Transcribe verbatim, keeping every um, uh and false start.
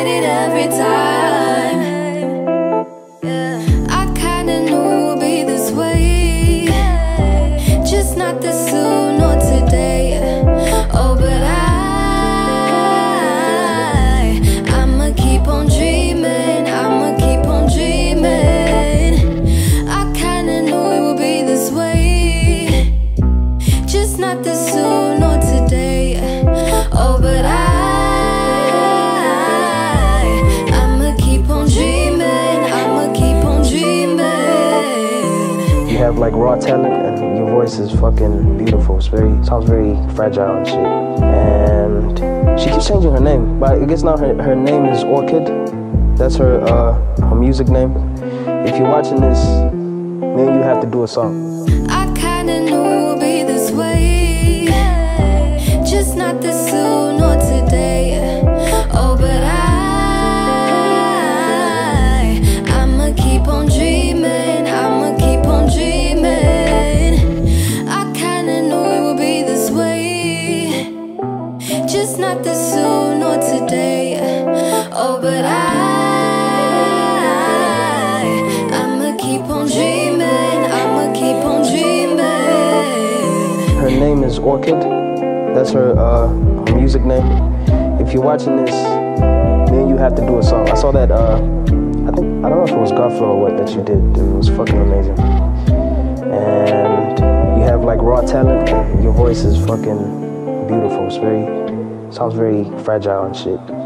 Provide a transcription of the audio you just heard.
get it every time. Yeah. I kinda knew it would be this way, just not this soon or today. Oh, but I, I'ma keep on dreaming, I'ma keep on dreaming. I kinda knew it would be this way, just not this soon or today. Oh, but I, I'ma keep on dreaming, I'ma keep on dreaming. You have like raw talent and your voice is fucking beautiful. It's very, sounds very fragile and shit. And she keeps changing her name, but I guess now her, her name is Orchid. That's her, uh, her music name. If you're watching this, then you have to do a song. I kinda knew it would be this way, just not this soon or today. Oh, but I, I'ma keep on dreaming, I'ma keep on dreaming. I kinda knew it would be this way, just not this soon or today. Oh, but I, I'ma keep on dreaming, I'ma keep on dreaming. Her name is Orchid. That's her, uh, her music name. If you're watching this, then you have to do a song. I saw that, uh, I think, I don't know if it was Godflow or what that you did. It was fucking amazing. And you have like raw talent. Your voice is fucking beautiful. It's very, sounds very fragile and shit.